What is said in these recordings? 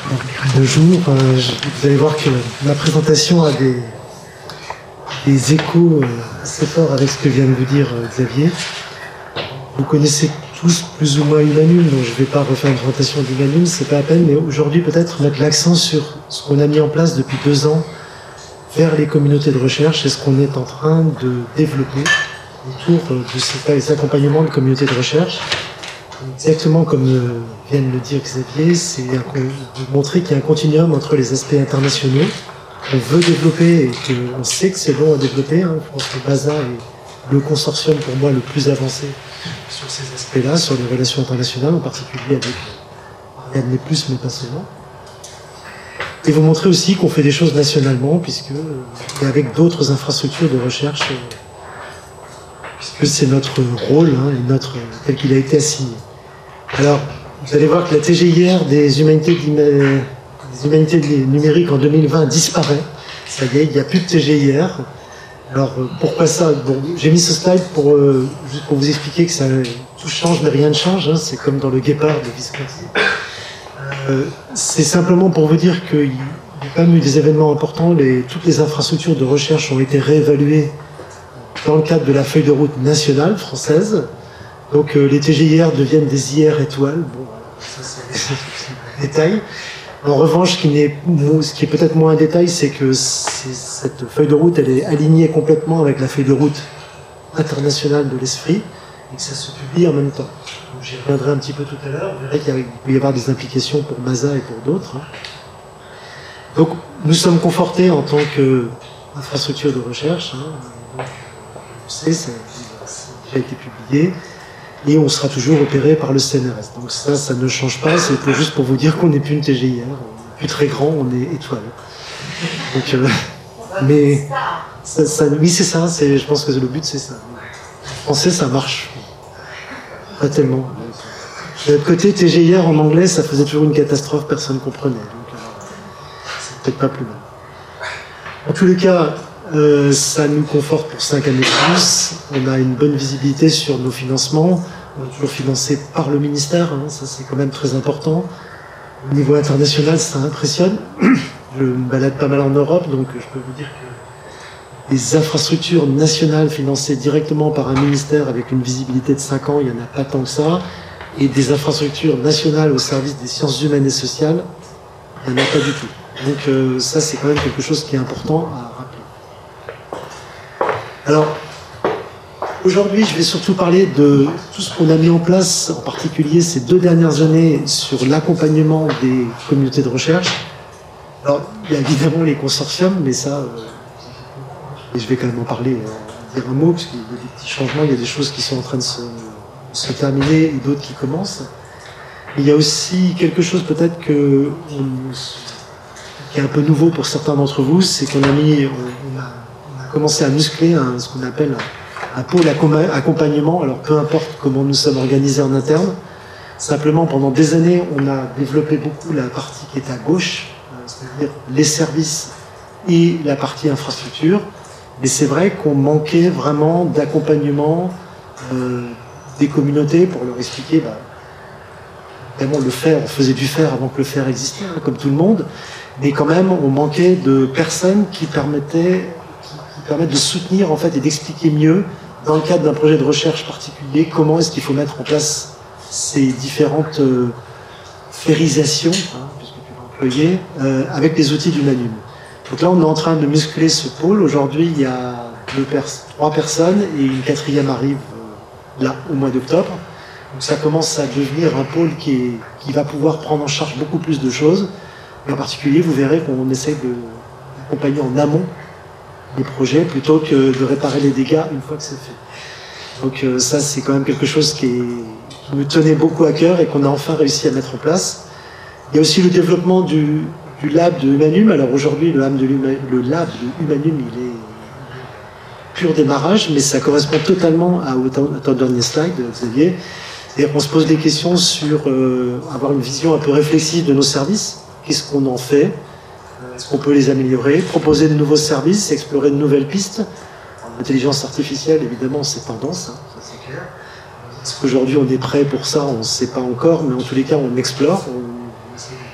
Le jour, vous allez voir que ma présentation a des échos assez forts avec ce que vient de vous dire Xavier. Vous connaissez tous plus ou moins Humanum, donc je ne vais pas refaire une présentation d'Humanum, c'est pas à peine, mais aujourd'hui peut-être mettre l'accent sur ce qu'on a mis en place depuis 2 ans vers les communautés de recherche et ce qu'on est en train de développer autour de ces accompagnements de communautés de recherche. Exactement comme vient de le dire Xavier, c'est montrer qu'il y a un continuum entre les aspects internationaux qu'on veut développer et qu'on sait que c'est long à développer. Je pense que BASA est le consortium pour moi le plus avancé sur ces aspects-là, sur les relations internationales, en particulier avec Ariadne et plus, mais pas seulement. Et vous montrer aussi qu'on fait des choses nationalement, et avec d'autres infrastructures de recherche, puisque c'est notre rôle, tel qu'il a été assigné. Alors, vous allez voir que la TGIR des humanités numériques en 2020 disparaît. Ça y est, il n'y a plus de TGIR. Alors, pourquoi ça? Bon, j'ai mis ce slide juste pour vous expliquer que tout change, mais rien ne change. C'est comme dans le Guépard de Visconti. C'est simplement pour vous dire qu'il y a quand même eu des événements importants. Toutes les infrastructures de recherche ont été réévaluées dans le cadre de la feuille de route nationale française. Donc les TGIR deviennent des IR étoiles. Bon, ça c'est un détail. En revanche, ce qui est peut-être moins un détail, c'est que cette feuille de route, elle est alignée complètement avec la feuille de route internationale de l'ESFRI, et que ça se publie en même temps. Donc j'y reviendrai un petit peu tout à l'heure. Vous verrez qu'il peut y avoir des implications pour MASA et pour d'autres. Donc nous sommes confortés en tant qu'infrastructure de recherche. Donc, on sait, ça a déjà été publié. Et on sera toujours opéré par le CNRS. Donc ça ne change pas, c'est juste pour vous dire qu'on n'est plus une TGIR, on n'est plus très grand, on est étoile. Donc, mais oui, c'est ça, je pense que le but c'est ça. En français, ça marche. Pas tellement. De l'autre côté, TGIR en anglais, ça faisait toujours une catastrophe, personne ne comprenait. Donc c'est peut-être pas plus mal. En tous les cas, ça nous conforte pour 5 années de plus. On a une bonne visibilité sur nos financements. On est toujours financé par le ministère, ça c'est quand même très important. Au niveau international, ça impressionne. Je me balade pas mal en Europe, donc je peux vous dire que les infrastructures nationales financées directement par un ministère avec une visibilité de 5 ans, il n'y en a pas tant que ça. Et des infrastructures nationales au service des sciences humaines et sociales, il n'y en a pas du tout. Donc ça c'est quand même quelque chose qui est important à rappeler. Alors, aujourd'hui, je vais surtout parler de tout ce qu'on a mis en place, en particulier ces 2 dernières années, sur l'accompagnement des communautés de recherche. Alors, il y a évidemment les consortiums, mais ça, et je vais quand même en parler, dire un mot, parce qu'il y a des petits changements, il y a des choses qui sont en train de se terminer et d'autres qui commencent. Il y a aussi quelque chose peut-être qui est un peu nouveau pour certains d'entre vous, c'est qu'on a commencé à muscler ce qu'on appelle un pôle accompagnement. Alors peu importe comment nous sommes organisés en interne, simplement pendant des années on a développé beaucoup la partie qui est à gauche, c'est-à-dire les services et la partie infrastructure, mais c'est vrai qu'on manquait vraiment d'accompagnement des communautés pour leur expliquer vraiment le faire, on faisait du faire avant que le faire existait, comme tout le monde, mais quand même on manquait de personnes qui permettent de soutenir en fait et d'expliquer mieux dans le cadre d'un projet de recherche particulier comment est-ce qu'il faut mettre en place ces différentes férisations, puisque tu l'as employé, avec les outils d'Humanum. Donc là on est en train de muscler ce pôle. Aujourd'hui il y a 3 personnes et une 4e arrive là au mois d'octobre. Donc ça commence à devenir un pôle qui va pouvoir prendre en charge beaucoup plus de choses. Et en particulier vous verrez qu'on essaie d'accompagner en amont les projets plutôt que de réparer les dégâts une fois que c'est fait. Donc ça c'est quand même quelque chose qui nous tenait beaucoup à cœur et qu'on a enfin réussi à mettre en place. Il y a aussi le développement du lab de Humanum. Alors aujourd'hui le lab de Humanum il est pur démarrage, mais ça correspond totalement à ton dernier slide, Xavier. C'est-à-dire qu'on se pose des questions sur avoir une vision un peu réflexive de nos services. Qu'est-ce qu'on en fait? Est-ce qu'on peut les améliorer? Proposer de nouveaux services, explorer de nouvelles pistes. L'intelligence artificielle, évidemment, c'est tendance, ça c'est clair. Est-ce qu'aujourd'hui on est prêt pour ça? On ne sait pas encore, mais en tous les cas, on explore.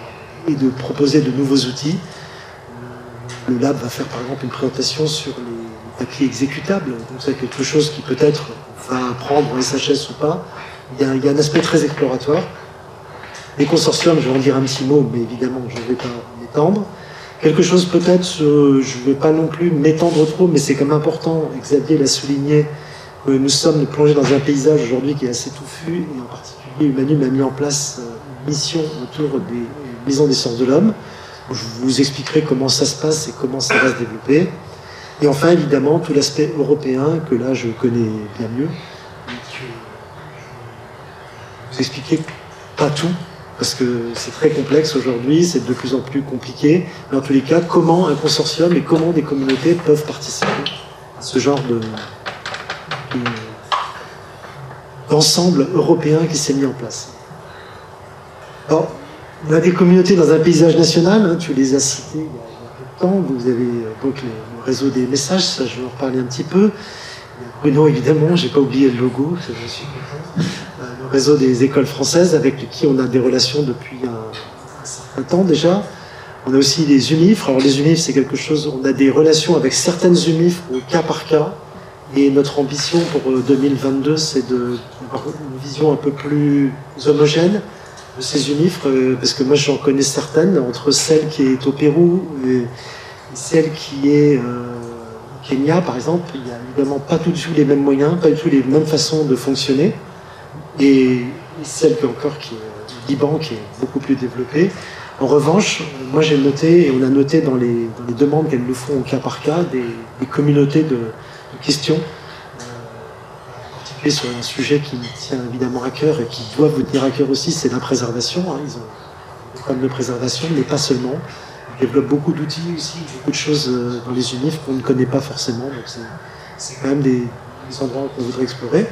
et de proposer de nouveaux outils. Le lab va faire par exemple une présentation sur les papiers exécutables, donc c'est quelque chose qui peut-être va prendre en SHS ou pas. Il y a un aspect très exploratoire. Les consortiums, je vais en dire un petit mot, mais évidemment je ne vais pas m'étendre. Quelque chose peut-être, je ne vais pas non plus m'étendre trop, mais c'est quand même important, Xavier l'a souligné, que nous sommes plongés dans un paysage aujourd'hui qui est assez touffu, et en particulier Humanum a mis en place une mission autour des maisons des sciences de l'homme. Je vous expliquerai comment ça se passe et comment ça va se développer. Et enfin, évidemment, tout l'aspect européen, que là je connais bien mieux, et que vous expliquer pas tout, parce que c'est très complexe aujourd'hui, c'est de plus en plus compliqué, mais en tous les cas, comment un consortium et comment des communautés peuvent participer à ce genre d'ensemble européen qui s'est mis en place. Alors, on a des communautés dans un paysage national, hein, tu les as citées il y a peu de temps, vous avez donc le réseau des messages, ça je vais en reparler un petit peu. Bruno, évidemment, j'ai pas oublié le logo, ça, je suis content. Le réseau des écoles françaises avec qui on a des relations depuis un certain temps déjà. On a aussi les UNIF. Alors les UNIF, c'est quelque chose, on a des relations avec certaines UNIF au cas par cas. Et notre ambition pour 2022, c'est d'avoir une vision un peu plus homogène de ces UNIF, parce que moi j'en connais certaines, entre celle qui est au Pérou et celle qui est au Kenya, par exemple. Il n'y a évidemment pas tout les mêmes moyens, pas du tout les mêmes façons de fonctionner. Et celle qui est encore qui est du Liban, qui est beaucoup plus développée. En revanche, moi j'ai noté, et on a noté dans les demandes qu'elles nous font au cas par cas, des communautés de questions, en particulier sur un sujet qui me tient évidemment à cœur et qui doit vous tenir à cœur aussi, c'est la préservation. Hein. Ils ont des problèmes de préservation, mais pas seulement. Ils développent beaucoup d'outils aussi, beaucoup de choses dans les UNIF qu'on ne connaît pas forcément. Donc c'est quand même des endroits qu'on voudrait explorer.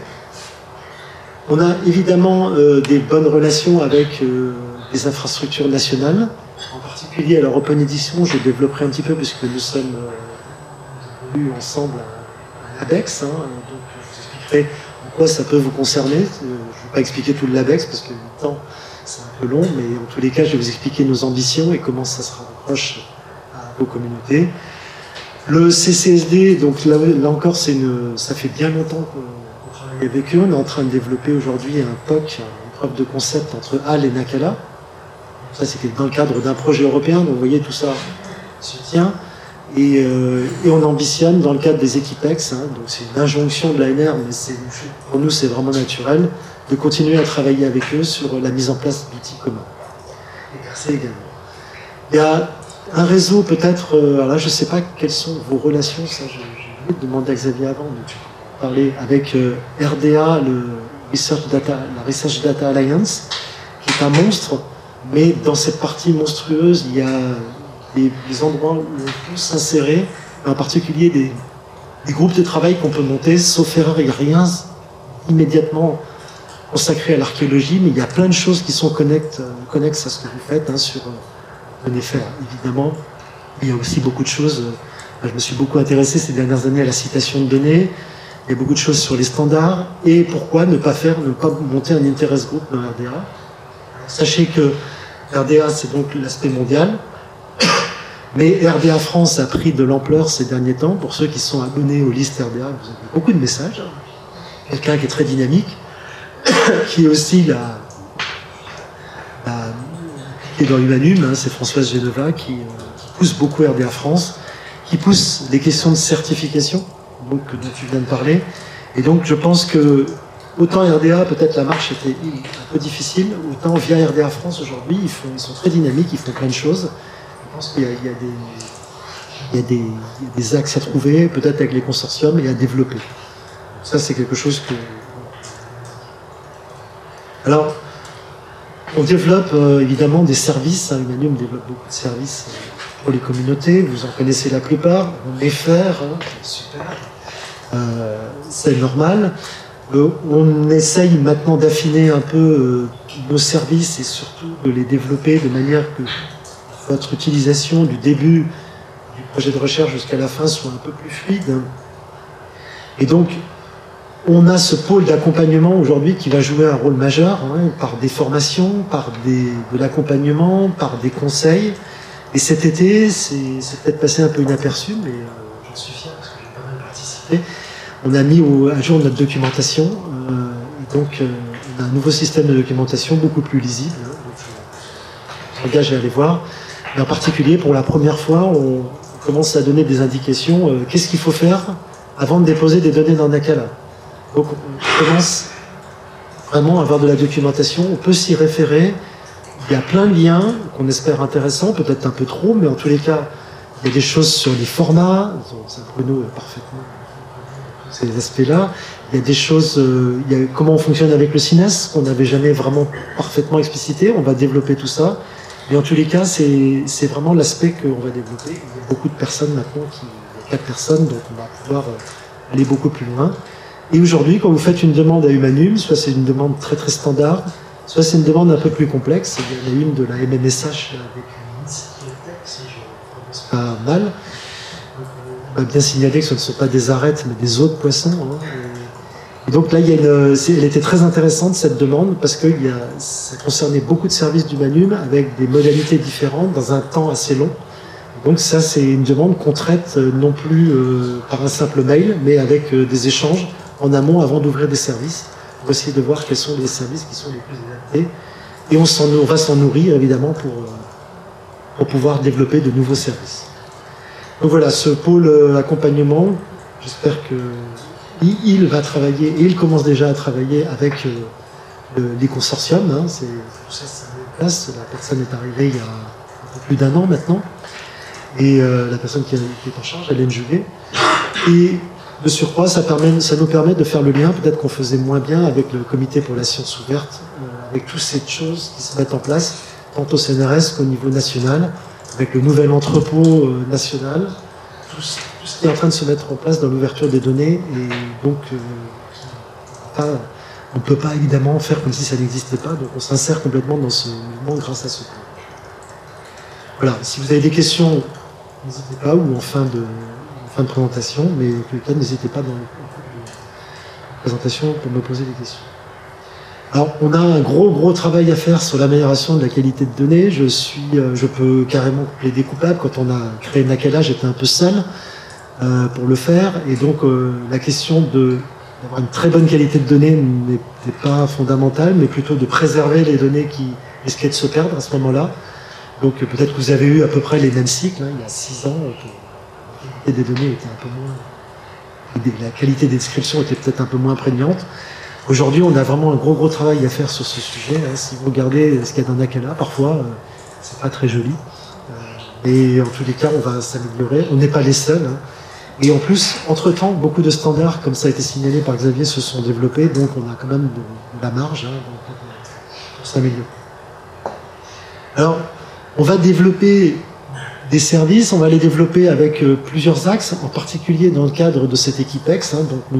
On a évidemment des bonnes relations avec les infrastructures nationales, en particulier à leur Open Edition, je développerai un petit peu puisque nous sommes venus ensemble à l'ABEX, hein, donc je vous expliquerai en quoi ça peut vous concerner. Je ne vais pas expliquer tout le LABEX parce que le temps c'est un peu long, mais en tous les cas je vais vous expliquer nos ambitions et comment ça se rapproche à vos communautés. Le CCSD, donc là encore ça fait bien longtemps qu'on avec eux, on est en train de développer aujourd'hui un POC, une preuve de concept entre HAL et Nacala. Ça, c'était dans le cadre d'un projet européen, donc vous voyez, tout ça se tient. Et on ambitionne, dans le cadre des Equipex, hein, donc c'est une injonction de l'ANR, mais pour nous, c'est vraiment naturel, de continuer à travailler avec eux sur la mise en place d'outils communs. Et Percé également. Il y a un réseau, peut-être, alors là, je ne sais pas quelles sont vos relations, ça, j'ai oublié de demander à Xavier avant, mais parler avec RDA, la Research Data Alliance, qui est un monstre, mais dans cette partie monstrueuse, il y a des endroits où on peut s'insérer, en particulier des groupes de travail qu'on peut monter, sauf erreur, il n'y a rien immédiatement consacré à l'archéologie, mais il y a plein de choses qui sont connexes à ce que vous faites, hein, sur venez faire, évidemment. Il y a aussi beaucoup de choses, je me suis beaucoup intéressé ces dernières années à la citation de données. Il y a beaucoup de choses sur les standards et pourquoi ne pas monter un interest group dans RDA. Sachez que RDA, c'est donc l'aspect mondial, mais RDA France a pris de l'ampleur ces derniers temps. Pour ceux qui sont abonnés aux listes RDA, vous avez beaucoup de messages. Quelqu'un qui est très dynamique, qui est aussi qui est dans Humanum, hein, c'est Françoise Geneva qui pousse beaucoup RDA France, qui pousse les questions de certification, donc dont tu viens de parler. Et donc je pense que autant RDA, peut-être la marche était un peu difficile, autant via RDA France aujourd'hui, ils sont très dynamiques, ils font plein de choses. Je pense qu'il y a des axes à trouver, peut-être avec les consortiums, et à développer. Ça, c'est quelque chose que... Alors, on développe évidemment des services, hein, Humanum développe beaucoup de services pour les communautés, vous en connaissez la plupart, on les fait, hein, super. C'est normal. On essaye maintenant d'affiner un peu nos services et surtout de les développer de manière que votre utilisation du début du projet de recherche jusqu'à la fin soit un peu plus fluide. Et donc, On a ce pôle d'accompagnement aujourd'hui qui va jouer un rôle majeur, hein, par des formations, par de l'accompagnement, par des conseils. Et cet été, c'est peut-être passé un peu inaperçu, mais j'en suis fier parce que j'ai pas mal participé. On a mis à jour notre documentation, et donc on a un nouveau système de documentation beaucoup plus lisible. Hein, donc je m'engage à aller voir. Mais en particulier, pour la première fois, on commence à donner des indications. Qu'est-ce qu'il faut faire avant de déposer des données dans Nakala? Donc on commence vraiment à avoir de la documentation, on peut s'y référer, il y a plein de liens qu'on espère intéressants, peut-être un peu trop, mais en tous les cas, il y a des choses sur les formats, Bruno est parfaitement ces aspects-là, il y a des choses, il y a comment on fonctionne avec le CINES, qu'on n'avait jamais vraiment parfaitement explicité, on va développer tout ça, mais en tous les cas, c'est vraiment l'aspect qu'on va développer. Il y a beaucoup de personnes maintenant, il y a 4 personnes, donc on va pouvoir aller beaucoup plus loin. Et aujourd'hui, quand vous faites une demande à Humanum, soit c'est une demande très très standard, soit c'est une demande un peu plus complexe. Il y en a une de la MMSH avec une sécurité, si je ne prononce pas mal. On va bien signaler que ce ne sont pas des arêtes, mais des os de poissons. Hein. Et donc là, elle était très intéressante cette demande parce que ça concernait beaucoup de services d'Humanum avec des modalités différentes dans un temps assez long. Donc ça, c'est une demande qu'on traite non plus par un simple mail, mais avec des échanges en amont avant d'ouvrir des services, pour essayer de voir quels sont les services qui sont les plus adaptés. Et on va s'en nourrir évidemment pour pouvoir développer de nouveaux services. Donc voilà, ce pôle accompagnement, j'espère qu'il va travailler, et il commence déjà à travailler avec les consortiums. Hein, tout ça, c'est mis en place. La personne est arrivée il y a un peu plus d'1 an maintenant. Et la personne qui est en charge, Hélène Juvet. Et de surcroît, ça nous permet de faire le lien, peut-être qu'on faisait moins bien avec le comité pour la science ouverte, avec toutes ces choses qui se mettent en place, tant au CNRS qu'au niveau national, avec le nouvel entrepôt national, tout ce qui est en train de se mettre en place dans l'ouverture des données, et donc on ne peut pas évidemment faire comme si ça n'existait pas, donc on s'insère complètement dans ce mouvement grâce à ce point. Voilà, si vous avez des questions, n'hésitez pas, ou en fin de présentation, mais en tout cas, n'hésitez pas dans la présentation pour me poser des questions. Alors, on a un gros travail à faire sur l'amélioration de la qualité de données. Je peux carrément plaider coupable. Quand on a créé Nakala, j'étais un peu seul pour le faire, et donc la question d'avoir une très bonne qualité de données n'était pas fondamentale, mais plutôt de préserver les données qui risquaient de se perdre à ce moment-là. Donc peut-être que vous avez eu à peu près les mêmes cycles, hein, il y a 6 ans, la qualité des données était un peu moins, la qualité des descriptions était peut-être un peu moins prégnante. Aujourd'hui, on a vraiment un gros travail à faire sur ce sujet. Hein. Si vous regardez ce qu'il y a dans Nakala, parfois, c'est pas très joli. Et en tous les cas, on va s'améliorer. On n'est pas les seuls. Hein. Et en plus, entre-temps, beaucoup de standards, comme ça a été signalé par Xavier, se sont développés, donc on a quand même de la marge pour s'améliorer. Alors, on va développer des services, on va les développer avec plusieurs axes, en particulier dans le cadre de cette équipe X. Hein, donc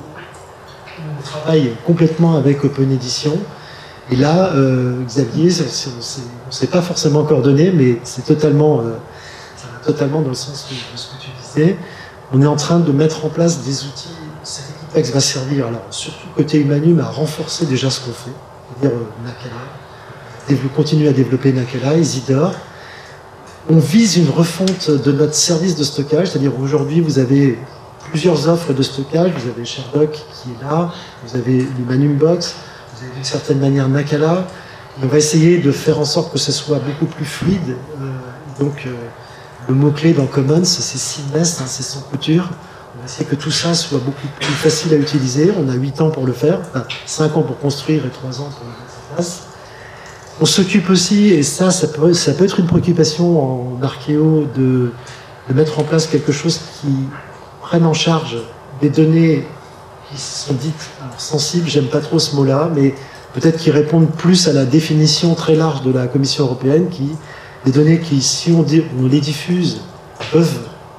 on travaille complètement avec Open Edition. Et là, Xavier, on ne s'est pas forcément coordonné, mais c'est totalement dans le sens de ce que tu disais. On est en train de mettre en place des outils. Cette équipe X va servir, alors surtout côté Humanum, à renforcer déjà ce qu'on fait, c'est-à-dire Nakala. Continuer à développer Nakala, Isidore. On vise une refonte de notre service de stockage, c'est-à-dire aujourd'hui vous avez plusieurs offres de stockage, vous avez Sherdock qui est là, vous avez l'Humanum Box, vous avez d'une certaine manière Nakala. On va essayer de faire en sorte que ce soit beaucoup plus fluide. Donc le mot-clé dans Commons, c'est seamless, hein, c'est sans couture. On va essayer que tout ça soit beaucoup plus facile à utiliser. On a 8 ans pour le faire, enfin, 5 ans pour construire et 3 ans pour le mettre en place. On s'occupe aussi, et ça peut être une préoccupation en archéo, de mettre en place quelque chose qui prenne en charge des données qui sont dites sensibles, j'aime pas trop ce mot-là, mais peut-être qui répondent plus à la définition très large de la Commission européenne, des données qui, si on les diffuse, peuvent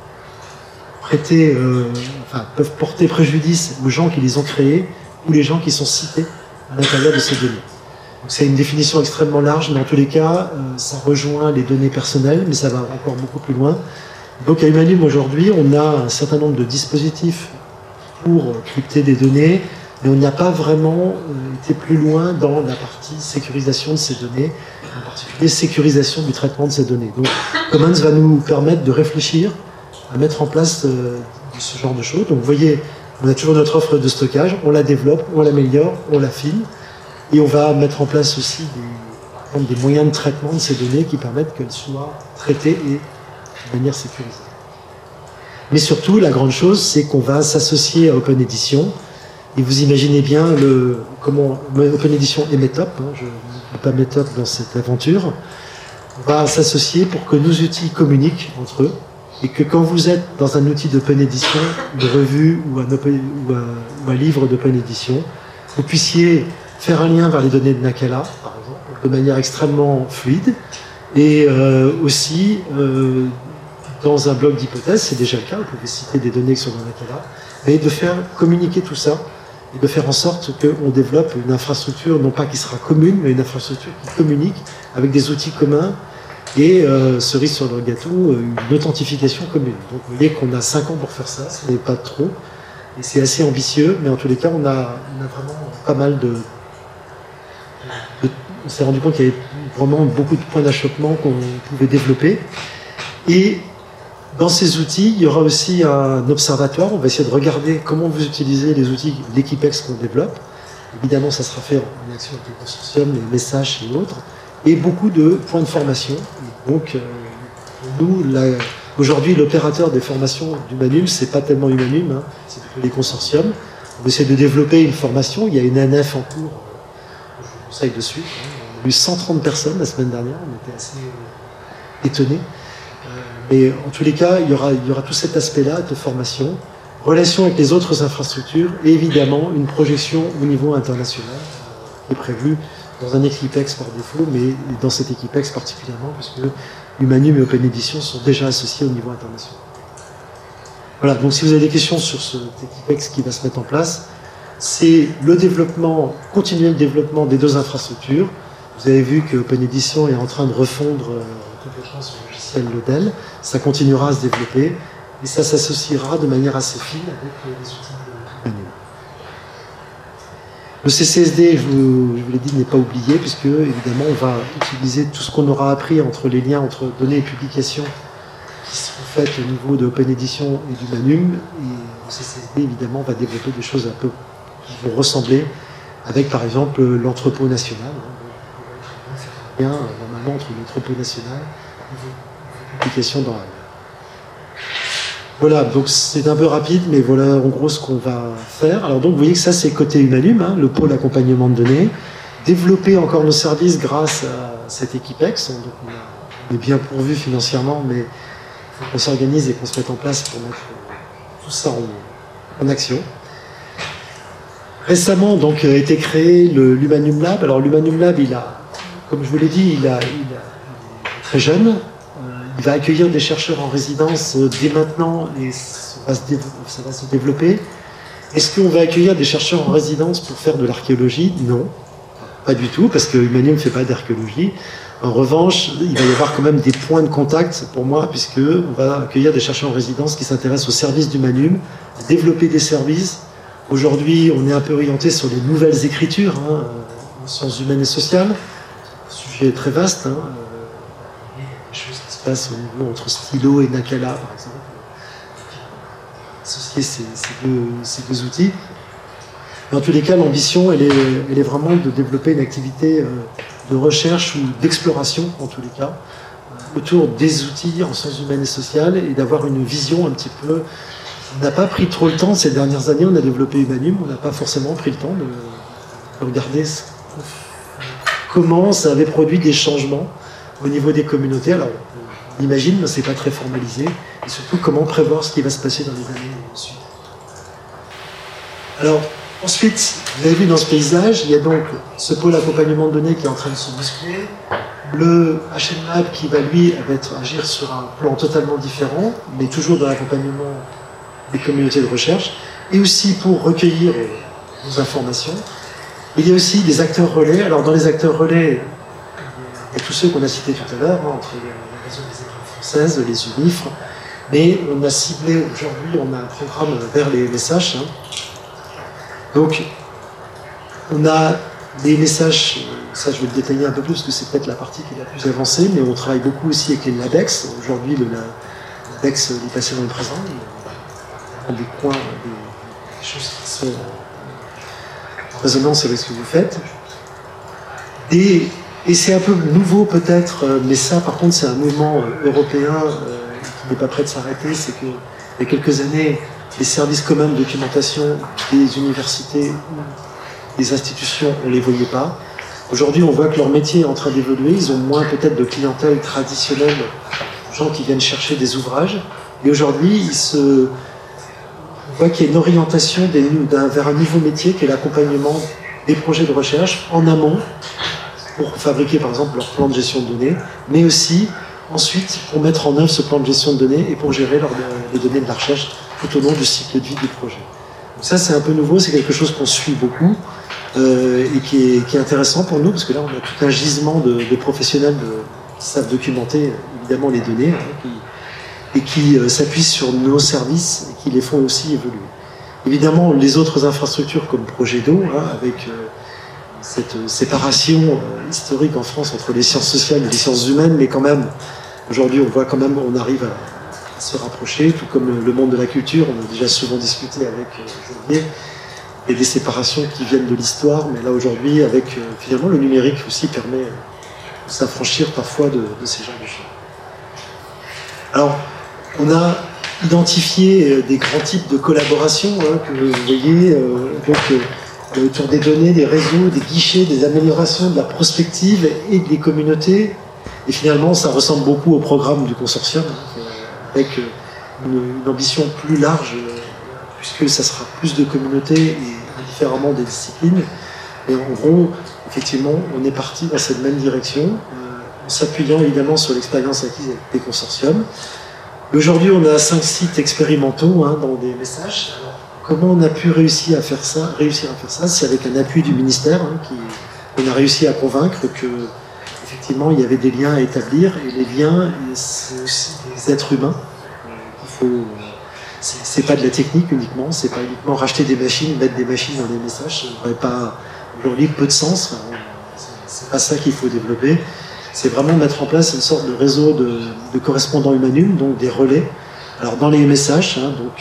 porter préjudice aux gens qui les ont créées ou les gens qui sont cités à l'intérieur de ces données. C'est une définition extrêmement large, mais en tous les cas, ça rejoint les données personnelles, mais ça va encore beaucoup plus loin. Donc à Humanum, aujourd'hui, on a un certain nombre de dispositifs pour crypter des données, mais on n'a pas vraiment été plus loin dans la partie sécurisation de ces données, en particulier sécurisation du traitement de ces données. Donc Commons va nous permettre de réfléchir à mettre en place ce genre de choses. Donc vous voyez, on a toujours notre offre de stockage, on la développe, on l'améliore, on l'affine, et on va mettre en place aussi des moyens de traitement de ces données qui permettent qu'elles soient traitées et de manière sécurisée. Mais surtout, la grande chose, c'est qu'on va s'associer à Open Edition. Et vous imaginez bien comment Open Edition et Metop, je ne dis pas Metop dans cette aventure, on va s'associer pour que nos outils communiquent entre eux et que quand vous êtes dans un outil d'Open Edition, de revue ou un livre d'Open Edition, vous puissiez faire un lien vers les données de Nakala, par exemple, de manière extrêmement fluide, et aussi dans un bloc d'hypothèses, c'est déjà le cas, vous pouvez citer des données qui sont dans Nakala, mais de faire communiquer tout ça et de faire en sorte qu'on développe une infrastructure, non pas qui sera commune, mais une infrastructure qui communique avec des outils communs et, cerise sur le gâteau, une authentification commune. Donc vous voyez qu'on a 5 ans pour faire ça, ce n'est pas trop, et c'est assez ambitieux, mais en tous les cas, on a vraiment pas mal on s'est rendu compte qu'il y avait vraiment beaucoup de points d'achoppement qu'on pouvait développer. Et dans ces outils, il y aura aussi un observatoire. On va essayer de regarder comment vous utilisez les outils de l'Equipex qu'on développe. Évidemment, ça sera fait en action avec les consortiums, les messages et autres. Et beaucoup de points de formation. Donc, nous, aujourd'hui, l'opérateur des formations d'Humanum, c'est pas tellement Humanum, c'est plutôt les consortiums. On va essayer de développer une formation. Il y a une ANF en cours. Je vous conseille de suivre. On a eu 130 personnes la semaine dernière. On était assez étonnés. Mais en tous les cas, il y aura tout cet aspect-là de formation, relation avec les autres infrastructures et évidemment une projection au niveau international qui est prévue dans un Equipex par défaut, mais dans cet Equipex particulièrement, puisque Humanum et Open Edition sont déjà associés au niveau international. Voilà, donc si vous avez des questions sur cet Equipex qui va se mettre en place, c'est le développement, continuer le développement des deux infrastructures. Vous avez vu que Open Edition est en train de refondre complètement son logiciel Lodel. Ça continuera à se développer et ça s'associera de manière assez fine avec les outils de Humanum. Le CCSD, je vous l'ai dit, n'est pas oublié puisque évidemment on va utiliser tout ce qu'on aura appris entre les liens entre données et publications qui seront faites au niveau de Open Edition et d'Humanum. Et le CCSD évidemment va développer des choses un peu qui vont ressembler avec par exemple l'entrepôt national. Bien, normalement entre l'entrepôt national et l'application dans Voilà, donc c'est un peu rapide, mais voilà en gros ce qu'on va faire. Alors donc vous voyez que ça c'est côté Humanum, le pôle accompagnement de données, développer encore nos services grâce à cette Equipex. Donc on est bien pourvu financièrement, mais il faut qu'on s'organise et qu'on se mette en place pour mettre tout ça en action. Récemment donc a été créé l'Humanum Lab. Alors l'Humanum Lab, comme je vous l'ai dit, il est très jeune. Il va accueillir des chercheurs en résidence dès maintenant et ça va se développer. Est-ce qu'on va accueillir des chercheurs en résidence pour faire de l'archéologie? Non, pas du tout, parce que Humanum ne fait pas d'archéologie. En revanche, il va y avoir quand même des points de contact pour moi, puisqu'on va accueillir des chercheurs en résidence qui s'intéressent aux services d'Humanum, à développer des services. Aujourd'hui, on est un peu orienté sur les nouvelles écritures, en sciences humaines et sociales. Sujet très vaste, des choses qui se passent au niveau entre Stylo et Nakala, par exemple. Associer ces deux outils. Mais en tous les cas, l'ambition, elle est vraiment de développer une activité de recherche ou d'exploration, en tous les cas, autour des outils en sciences humaines et sociales et d'avoir une vision un petit peu. On n'a pas pris trop le temps ces dernières années, on a développé Humanum, on n'a pas forcément pris le temps de regarder comment ça avait produit des changements au niveau des communautés. Alors, on imagine, mais ce n'est pas très formalisé. Et surtout, comment prévoir ce qui va se passer dans les années suivantes. Alors, ensuite, vous avez vu dans ce paysage, il y a donc ce pôle accompagnement de données qui est en train de se muscler, le HM Lab qui va, lui, agir sur un plan totalement différent, mais toujours dans l'accompagnement des communautés de recherche, et aussi pour recueillir nos informations. Il y a aussi des acteurs relais. Alors dans les acteurs relais, il y a tous ceux qu'on a cités tout à l'heure, entre les réseaux des écoles françaises, les UNIFRE, mais on a ciblé aujourd'hui, on a un programme vers les SH, Donc, on a des messages, ça je vais le détailler un peu plus parce que c'est peut-être la partie qui est la plus avancée, mais on travaille beaucoup aussi avec les LADEX. Aujourd'hui, le LADEX est passé dans le présent. Il y a des coins, des choses qui sont en résonance avec ce que vous faites. Et c'est un peu nouveau peut-être, mais ça par contre c'est un mouvement européen qui n'est pas prêt de s'arrêter. C'est qu'il y a quelques années, les services communs de documentation des universités, des institutions, on ne les voyait pas. Aujourd'hui, on voit que leur métier est en train d'évoluer. Ils ont moins peut-être de clientèle traditionnelle, gens qui viennent chercher des ouvrages. Et aujourd'hui, on voit qu'il y a une orientation vers un nouveau métier qui est l'accompagnement des projets de recherche en amont pour fabriquer par exemple leur plan de gestion de données, mais aussi ensuite pour mettre en œuvre ce plan de gestion de données et pour gérer les données de la recherche tout au long du cycle de vie du projet. Donc ça c'est un peu nouveau, c'est quelque chose qu'on suit beaucoup et qui est intéressant pour nous parce que là on a tout un gisement de professionnels qui savent documenter évidemment les données et qui s'appuient sur nos services et qui les font aussi évoluer. Évidemment les autres infrastructures comme Progedo avec cette séparation historique en France entre les sciences sociales et les sciences humaines, mais quand même, aujourd'hui, on voit quand même, on arrive à se rapprocher, tout comme le monde de la culture, on a déjà souvent discuté avec Xavier, il y a des séparations qui viennent de l'histoire, mais là aujourd'hui, avec finalement le numérique aussi permet de s'affranchir parfois de ces genres de choses. Alors, on a identifié des grands types de collaboration que vous voyez, autour des données, des réseaux, des guichets, des améliorations, de la prospective et des communautés. Et finalement, ça ressemble beaucoup au programme du consortium, avec une ambition plus large, puisque ça sera plus de communautés et différemment des disciplines. Et en gros, effectivement, on est parti dans cette même direction, en s'appuyant évidemment sur l'expérience acquise avec des consortiums. Aujourd'hui, on a 5 sites expérimentaux dans des messages. Alors, comment on a pu réussir à faire ça? C'est avec un appui du ministère qu'on a réussi à convaincre que effectivement il y avait des liens à établir et les liens c'est aussi des êtres humains. C'est pas de la technique uniquement, c'est pas uniquement racheter des machines, mettre des machines dans des messages. Ça n'aurait pas aujourd'hui peu de sens. C'est pas ça qu'il faut développer. C'est vraiment mettre en place une sorte de réseau de correspondants humanum, donc des relais. Alors dans les messages,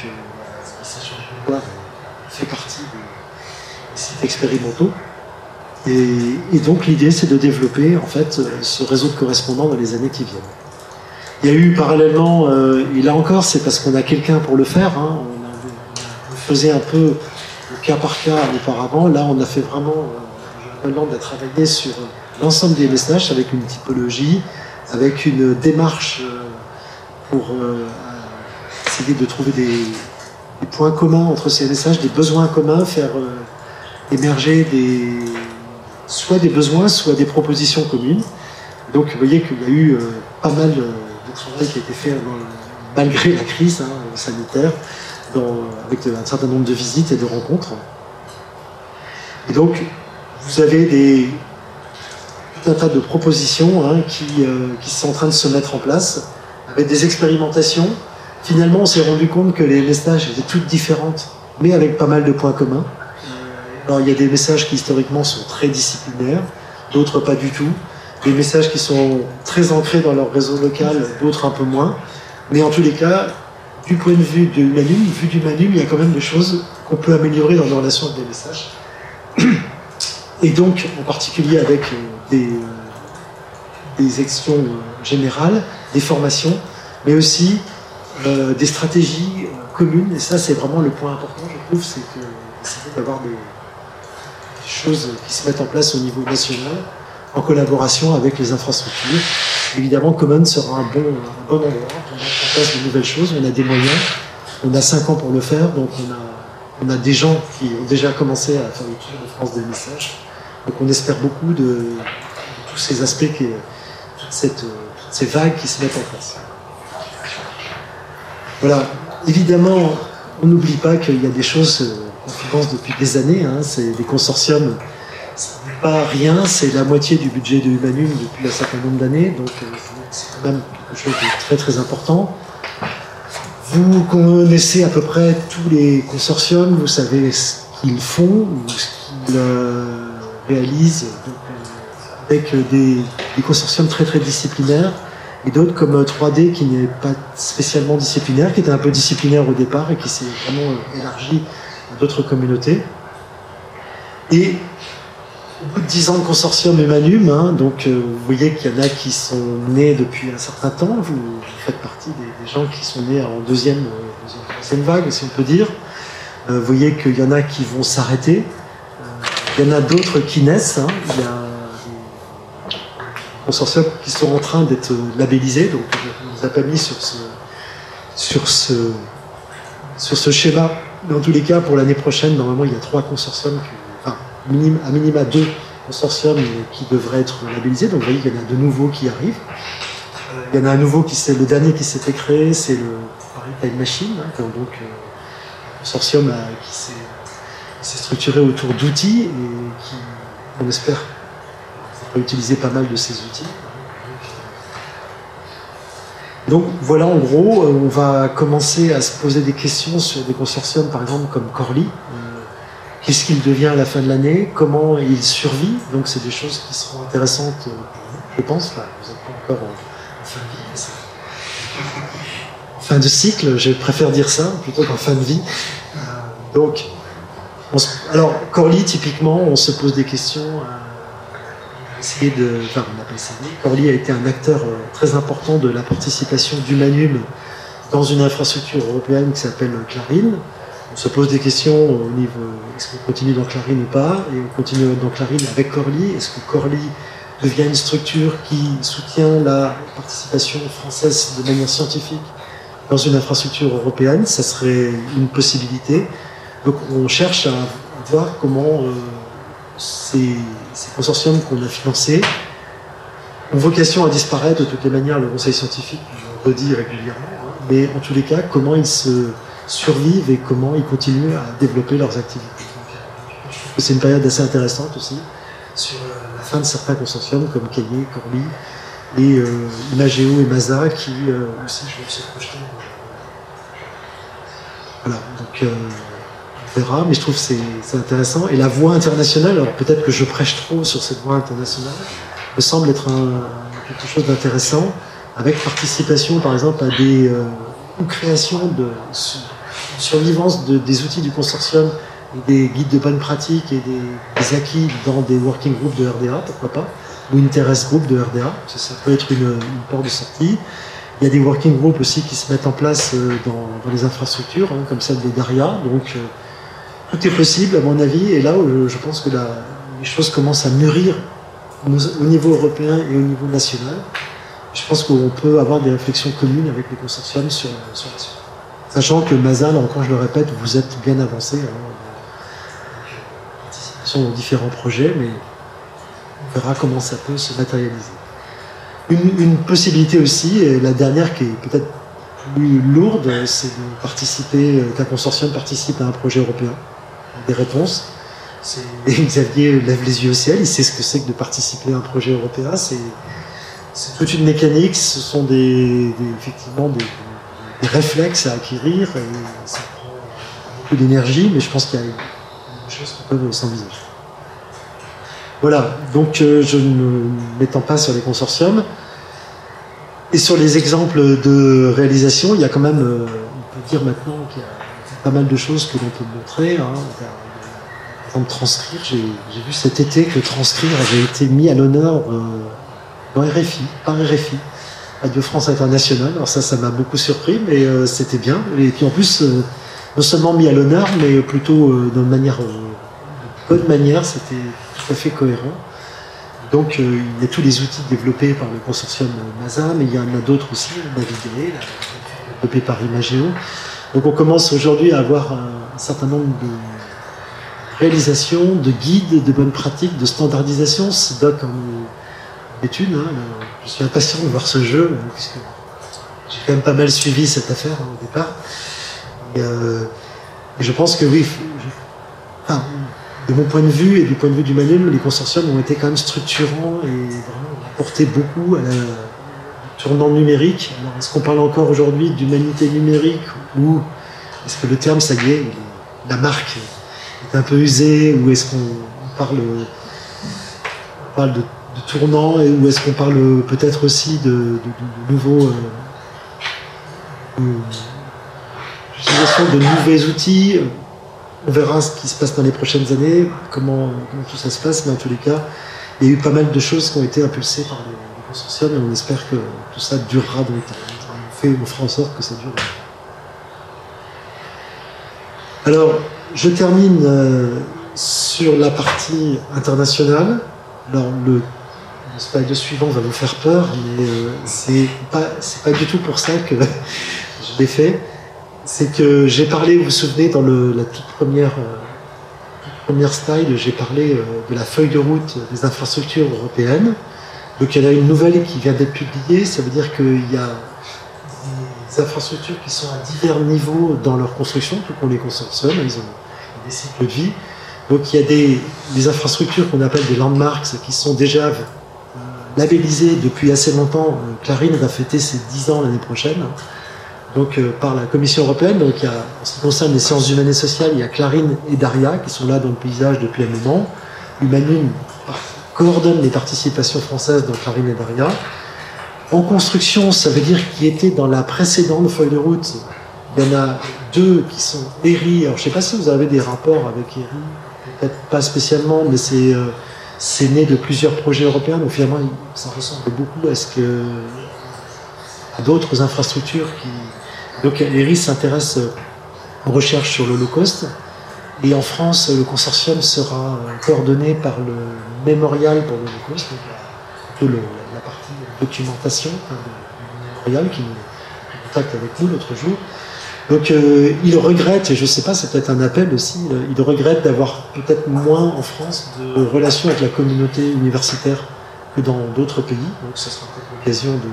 fait partie des sites expérimentaux. Et donc l'idée c'est de développer en fait ce réseau de correspondants dans les années qui viennent. Il y a eu parallèlement, et là encore c'est parce qu'on a quelqu'un pour le faire, on faisait un peu au cas par cas auparavant, là on a fait vraiment, on a travaillé sur l'ensemble des messages avec une typologie, avec une démarche pour essayer de trouver des points communs entre ces messages, des besoins communs, faire émerger soit des besoins, soit des propositions communes. Donc vous voyez qu'il y a eu pas mal de travail qui a été fait malgré la crise sanitaire, avec un certain nombre de visites et de rencontres. Et donc vous avez tout un tas de propositions qui sont en train de se mettre en place, avec des expérimentations. Finalement, on s'est rendu compte que les messages étaient toutes différentes, mais avec pas mal de points communs. Alors, il y a des messages qui, historiquement, sont très disciplinaires, d'autres pas du tout. Des messages qui sont très ancrés dans leur réseau local, d'autres un peu moins. Mais en tous les cas, du point de vue du Humanum, il y a quand même des choses qu'on peut améliorer dans nos relations avec des messages. Et donc, en particulier avec des actions générales, des formations, mais aussi des stratégies communes. Et ça, c'est vraiment le point important, je trouve, c'est d'avoir des choses qui se mettent en place au niveau national, en collaboration avec les infrastructures. Évidemment, Common sera un bon endroit pour mettre en place de nouvelles choses. On a des moyens, on a 5 ans pour le faire, donc on a des gens qui ont déjà commencé à faire le tour de France des messages. Donc on espère beaucoup de tous ces aspects, ces vagues qui se mettent en place. Voilà, évidemment, on n'oublie pas qu'il y a des choses qu'on finance depuis des années, c'est des consortiums, ce n'est pas rien, c'est la moitié du budget de Humanum depuis un certain nombre d'années, donc c'est quand même quelque chose de très très important. Vous connaissez à peu près tous les consortiums, vous savez qu'ils font ou ce qu'ils réalisent avec des consortiums très très disciplinaires et d'autres comme 3D qui n'est pas spécialement disciplinaire, qui était un peu disciplinaire au départ et qui s'est vraiment élargi à d'autres communautés. Et au bout de 10 ans de consortium Humanum, hein, donc vous voyez qu'il y en a qui sont nés depuis un certain temps, vous faites partie des gens qui sont nés en deuxième vague, si on peut dire. Vous voyez qu'il y en a qui vont s'arrêter, il y en a d'autres qui naissent, hein. Il y a des consortiums qui sont en train d'être labellisés, donc on ne nous a pas mis sur ce schéma. Dans tous les cas, pour l'année prochaine, normalement il y a 3 consortiums à minima 2 consortiums qui devraient être labellisés. Donc vous voyez qu'il y en a de nouveaux qui arrivent. Il y en a un nouveau le dernier qui s'était créé, c'est le Paris Time Machine, hein, donc un consortium qui s'est structuré autour d'outils et qui, on espère, va utiliser pas mal de ces outils. Donc voilà, en gros, on va commencer à se poser des questions sur des consortiums, par exemple, comme Corly. Qu'est-ce qu'il devient à la fin de l'année? Comment il survit? Donc c'est des choses qui seront intéressantes pour vous, je pense. Là, vous n'êtes pas encore en fin de vie. En fin de cycle, je préfère dire ça, plutôt qu'en fin de vie. Donc, alors, Corly, typiquement, on se pose des questions. On appelle ça. Corly a été un acteur très important de la participation d'Humanum dans une infrastructure européenne qui s'appelle Clarine. On se pose des questions au niveau, est-ce qu'on continue dans Clarine ou pas? Et on continue dans Clarine avec Corly. Est-ce que Corly devient une structure qui soutient la participation française de manière scientifique dans une infrastructure européenne? Ça serait une possibilité. Donc on cherche à voir comment ces consortiums qu'on a financés ont vocation à disparaître. De toutes les manières, le conseil scientifique le redit régulièrement. Mais en tous les cas, comment ils se survivent et comment ils continuent à développer leurs activités. Je trouve que c'est une période assez intéressante aussi sur la fin de certains consortiums comme Caillé, Corly et Imageo et Masa qui aussi je vais se projeter. Voilà, donc on verra, mais je trouve que c'est intéressant. Et la voie internationale, alors peut-être que je prêche trop sur cette voie internationale, me semble être quelque chose d'intéressant, avec participation par exemple à des ou création de survivance des outils du consortium, et des guides de bonne pratique et des acquis dans des working groups de RDA, pourquoi pas, ou interest group de RDA, ça peut être une porte de sortie. Il y a des working groups aussi qui se mettent en place dans les infrastructures, hein, comme celle de Daria, donc tout est possible à mon avis, et là je pense que les choses commencent à mûrir au niveau européen et au niveau national. Je pense qu'on peut avoir des réflexions communes avec les consortiums sur la suite. Sachant que Masa, là encore je le répète, vous êtes bien avancé dans différents projets, mais on verra comment ça peut se matérialiser. Une possibilité aussi, et la dernière qui est peut-être plus lourde, c'est de participer, qu'un consortium participe à un projet européen. Des réponses. Xavier lève les yeux au ciel, il sait ce que c'est que de participer à un projet européen. C'est toute une mécanique, ce sont effectivement des réflexes à acquérir, et ça prend beaucoup d'énergie, mais je pense qu'il y a des choses qui peuvent s'envisager. Voilà, donc je ne m'étends pas sur les consortiums. Et sur les exemples de réalisation, il y a quand même, on peut dire maintenant qu'il y a pas mal de choses que l'on peut montrer. Hein. Par exemple, Transcrire, j'ai vu cet été que Transcrire avait été mis à l'honneur dans RFI, par RFI, Radio France Internationale. Alors ça m'a beaucoup surpris, mais c'était bien. Et puis en plus, non seulement mis à l'honneur, mais plutôt de bonne manière, c'était tout à fait cohérent. Donc il y a tous les outils développés par le consortium Masa, mais il y en a d'autres aussi, Navigate, développé par Imageo. Donc on commence aujourd'hui à avoir un certain nombre de réalisations, de guides, de bonnes pratiques, de standardisation. C'est doc en étude. Hein. Je suis impatient de voir ce jeu, puisque j'ai quand même pas mal suivi cette affaire au départ. Et je pense que oui, de mon point de vue et du point de vue du Humanum, les consortiums ont été quand même structurants et vraiment apporté beaucoup à la tournant numérique. Alors, est-ce qu'on parle encore aujourd'hui d'humanité numérique ou est-ce que le terme, ça y est, la marque est un peu usé, ou est-ce qu'on parle de tournant, ou est-ce qu'on parle peut-être aussi de nouveaux l'utilisation de nouveaux outils. On verra ce qui se passe dans les prochaines années, comment tout ça se passe, mais en tous les cas, il y a eu pas mal de choses qui ont été impulsées par les consortiums et on espère que tout ça durera dans le temps. On fera en sorte que ça dure. Alors, je termine sur la partie internationale. Alors, le slide suivant va vous faire peur, mais c'est pas du tout pour ça que je l'ai fait. C'est que j'ai parlé, vous vous souvenez, dans la toute première slide, j'ai parlé de la feuille de route des infrastructures européennes. Donc il y en a une nouvelle qui vient d'être publiée, ça veut dire qu'il y a des infrastructures qui sont à divers niveaux dans leur construction, tout qu'on les consomme, ils ont des cycles de vie. Donc il y a des infrastructures qu'on appelle des landmarks qui sont déjà labellisées depuis assez longtemps. Clarines va fêter ses 10 ans l'année prochaine. Donc, par la Commission européenne. Donc, il y a, en ce qui concerne les sciences humaines et sociales, il y a Clarines et Daria qui sont là dans le paysage depuis un moment. Humanum coordonne les participations françaises dans Clarines et Daria. En construction, ça veut dire qu'il était dans la précédente feuille de route. Il y en a deux qui sont ERI. Alors, je ne sais pas si vous avez des rapports avec ERI, peut-être pas spécialement, mais c'est né de plusieurs projets européens. Donc, finalement, ça ressemble beaucoup à d'autres infrastructures qui... Donc ERI s'intéresse aux recherches sur l'Holocauste et en France le consortium sera coordonné par le Mémorial pour l'Holocauste, plutôt la partie documentation du Mémorial qui nous contacte avec nous l'autre jour. Donc il regrette, et je ne sais pas, c'est peut-être un appel aussi, il regrette d'avoir peut-être moins en France de relations avec la communauté universitaire que dans d'autres pays, donc ça sera peut-être l'occasion de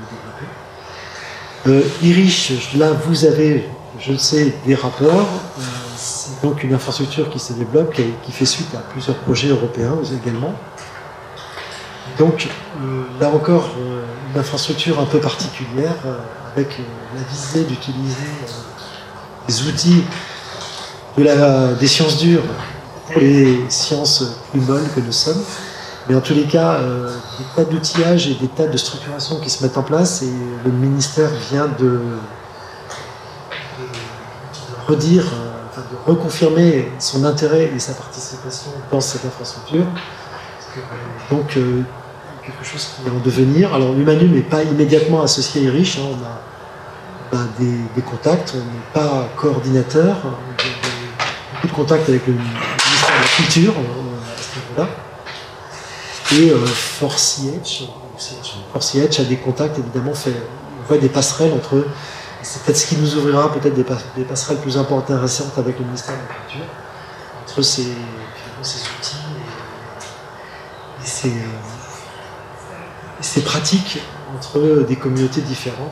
IRISH, là vous avez, je le sais, des rapports. C'est donc une infrastructure qui se développe, qui fait suite à plusieurs projets européens également. Donc là encore, une infrastructure un peu particulière, avec la visée d'utiliser des outils des sciences dures pour les sciences plus molles que nous sommes. Mais en tous les cas, des tas d'outillages et des tas de structurations qui se mettent en place et le ministère vient de redire, de reconfirmer son intérêt et sa participation dans cette infrastructure. Donc, quelque chose qui est en devenir. Alors, Humanum n'est pas immédiatement associé à IRISH, hein, on a des contacts, on n'est pas coordinateur, on a beaucoup de contacts avec le ministère de la Culture à ce niveau-là. Et ForCH a des contacts, évidemment, on voit des passerelles entre eux. C'est peut-être ce qui nous ouvrira peut-être des passerelles plus intéressantes avec le ministère de la Culture, entre ces outils et ces pratiques entre des communautés différentes.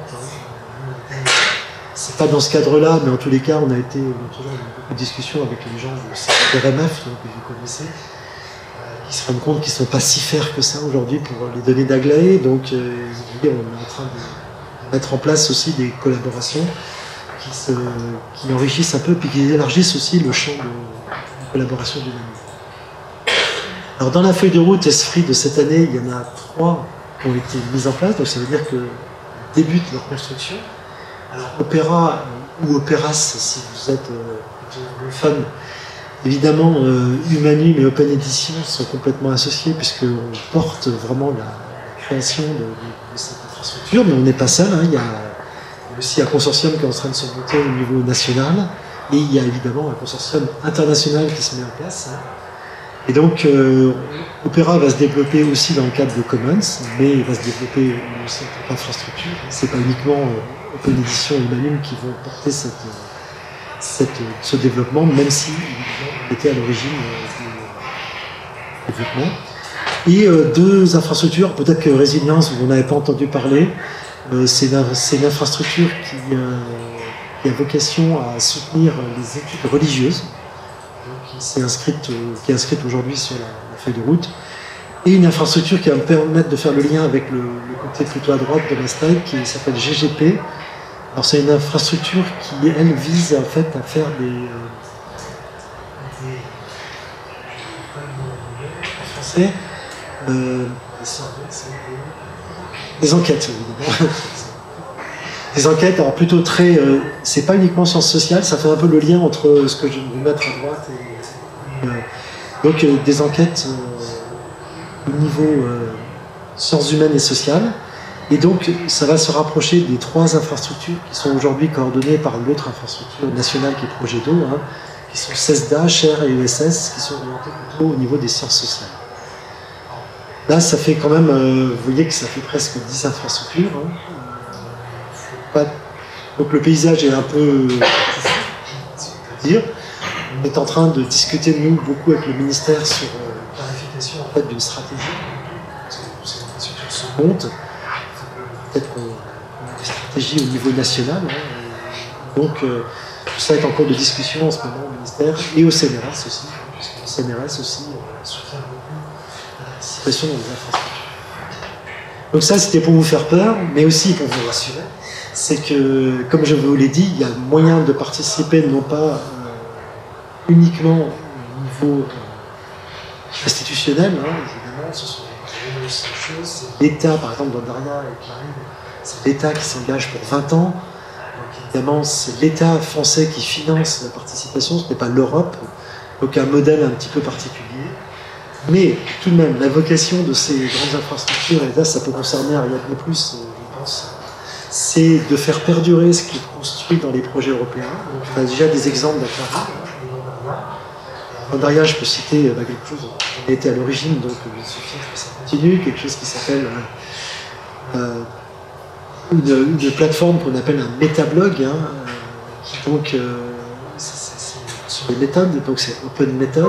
C'est pas dans ce cadre-là, mais en tous les cas, on a toujours beaucoup de discussions avec les gens de RMF, que vous connaissez, qui se rendent compte qu'ils ne sont pas si fers que ça aujourd'hui pour les données d'Aglaé. Donc, on est en train de mettre en place aussi des collaborations qui enrichissent un peu, puis qui élargissent aussi le champ de collaboration du même. Alors, dans la feuille de route ESFRI de cette année, il y en a 3 qui ont été mises en place, donc ça veut dire que débutent leur construction. Alors, Opéra ou Opéras, si vous êtes anglophone, évidemment, Humanum et Open Edition sont complètement associés puisqu'on porte vraiment la création de cette infrastructure, mais on n'est pas seul. Hein. Il y a aussi un consortium qui est en train de se monter au niveau national et il y a évidemment un consortium international qui se met en place. Hein. Et donc, Opéra va se développer aussi dans le cadre de Commons, mais il va se développer aussi en tant qu'infrastructure. C'est pas uniquement Open Edition et Humanum qui vont porter ce développement, même si on était à l'origine du développement. Et 2 infrastructures, peut-être que Résilience, vous n'en avez pas entendu parler, c'est une infrastructure qui a vocation à soutenir les études religieuses, qui est inscrite aujourd'hui sur la feuille de route, et une infrastructure qui va me permettre de faire le lien avec le côté plutôt à droite de la slide, qui s'appelle GGP. Alors c'est une infrastructure qui, elle, vise en fait à faire français. Des enquêtes, évidemment. Des enquêtes, alors plutôt très... c'est pas uniquement sciences sociales, ça fait un peu le lien entre ce que je vais mettre à droite et... donc des enquêtes au niveau sciences humaines et sociales. Et donc ça va se rapprocher des 3 infrastructures qui sont aujourd'hui coordonnées par l'autre infrastructure nationale qui est Projet d'eau, hein, qui sont CESDA, CHER et ESS, qui sont orientés plutôt au niveau des sciences sociales. Là, ça fait quand même, vous voyez que ça fait presque 10 infrastructures. Hein. Donc le paysage est un peu... dire. On est en train de discuter, nous, beaucoup avec le ministère sur la clarification en fait, d'une stratégie. Parce que ces infrastructures se montent. Peut-être qu'on a des stratégies au niveau national. Hein. Donc tout ça est en cours de discussion en ce moment au ministère et au CNRS aussi. Puisque le CNRS aussi soutient beaucoup la situation dans les infrastructures. Donc ça, c'était pour vous faire peur, mais aussi pour vous rassurer. C'est que, comme je vous l'ai dit, il y a moyen de participer non pas uniquement au niveau institutionnel, hein, évidemment, ce sont des choses. L'État, par exemple, dans Daria et Clarine, c'est l'État qui s'engage pour 20 ans. Donc évidemment, c'est l'État français qui finance la participation, ce n'est pas l'Europe. Donc un modèle un petit peu particulier. Mais tout de même, la vocation de ces grandes infrastructures, et là ça peut concerner Ariadne+, je pense, c'est de faire perdurer ce qui est construit dans les projets européens. Donc, on a déjà des exemples d'Aquarium. Dans Daria, je peux citer quelque chose, on a été à l'origine, donc ça continue, quelque chose qui s'appelle une plateforme qu'on appelle un métablog, hein, donc c'est sur les méthodes, donc c'est Open Method,